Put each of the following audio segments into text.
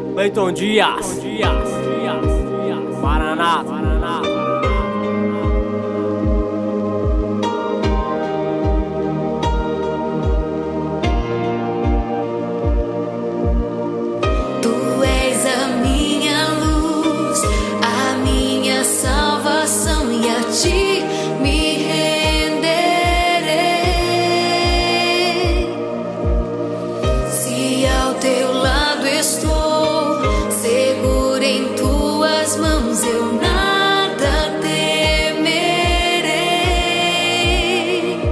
Leiton Dias, Paraná. Tu és a minha luz, a minha salvação, e a ti me renderei. Se ao teu lado estou, seguro em tuas mãos, eu nada temerei.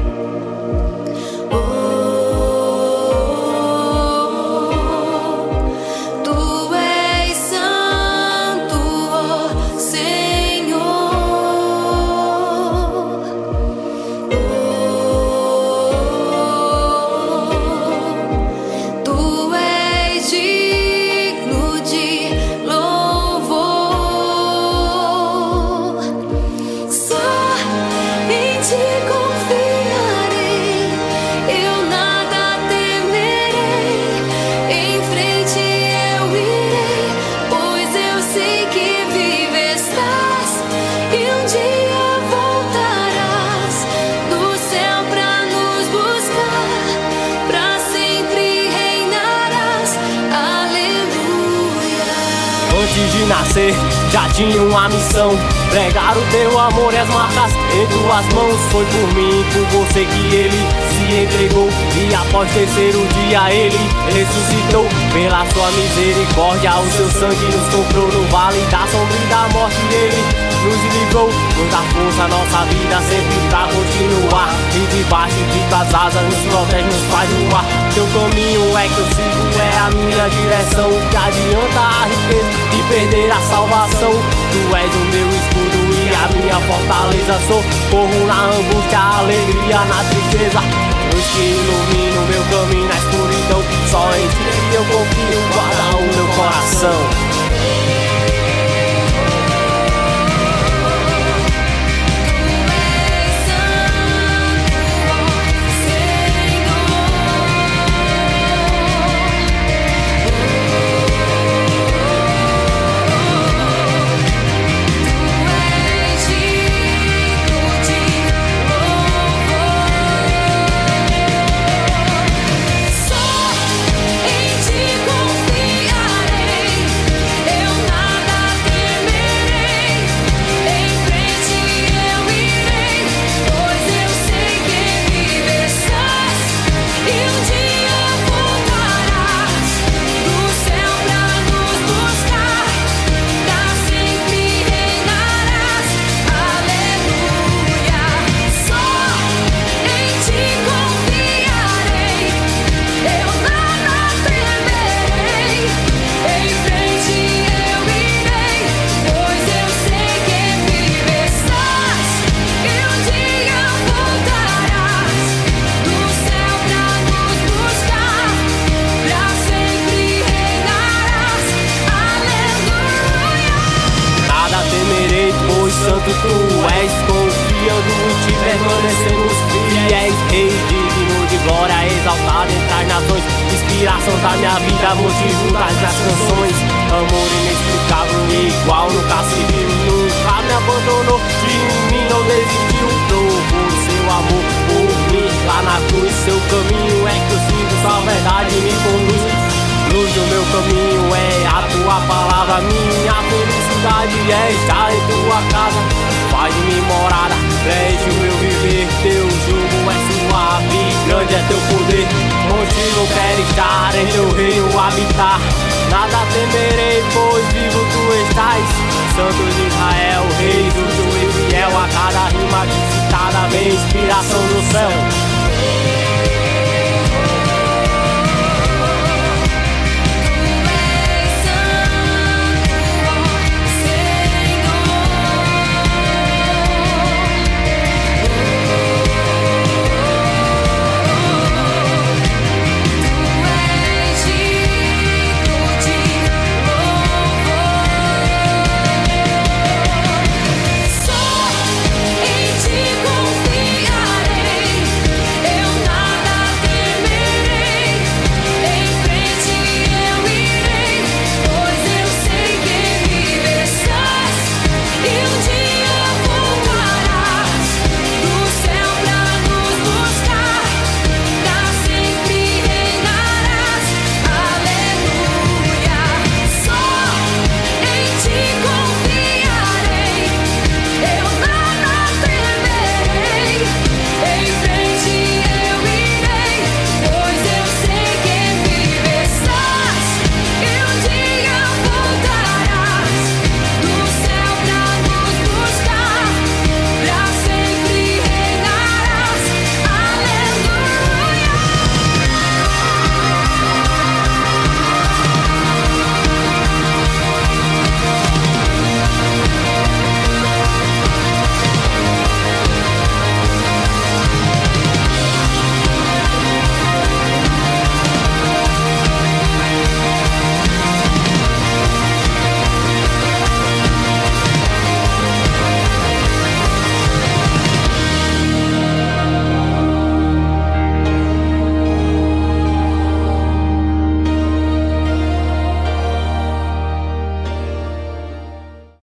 Tu és santo, ó Senhor. Tu és digno de louvor. Só em ti confiarei, eu nada temerei. Em frente eu irei, pois eu sei que vive estás, e um dia voltarás do céu pra nos buscar, pra sempre reinarás. Aleluia. Antes de nascer, já tinha uma missão: pregar o teu amor e as marcas em tuas mãos. Foi por mim e por você que ele se entregou, e após terceiro dia ele ressuscitou. Pela sua misericórdia o seu sangue nos comprou. No vale da sombra e da morte ele nos livrou. Nos dá força a nossa vida sempre pra continuar, e debaixo de tuas asas nos protege, nos faz voar. Teu caminho é que eu sigo, é a minha direção. Que adianta a riqueza e perder a salvação. Tu és o meu escudo e a minha fortaleza. Socorro na angústia, alegria na tristeza. Luz que ilumina o meu caminho na escuridão. Só em ti eu confio, guarda o meu coração. Santo tu és, confiando em ti permanecemos fiéis. Rei digno de glória, exaltado entre as nações, inspiração da minha vida, motivo das minhas canções. Amor inexplicável e igual nunca se viu, nunca me abandonou, de mim não desistiu. Provo o seu amor por mim lá na cruz. Seu caminho é que eu sigo, sua verdade me conduz. Luz do meu caminho é a tua palavra, minha felicidade é estar em tua casa. Faz de mim morada, preste o meu viver. Teu jugo é suave, grande é teu poder. Contigo eu quero estar, em teu reino habitar. Nada temerei, pois vivo tu estás. Santo de Israel, rei do teu fiel. A cada rima que citada vem inspiração do céu.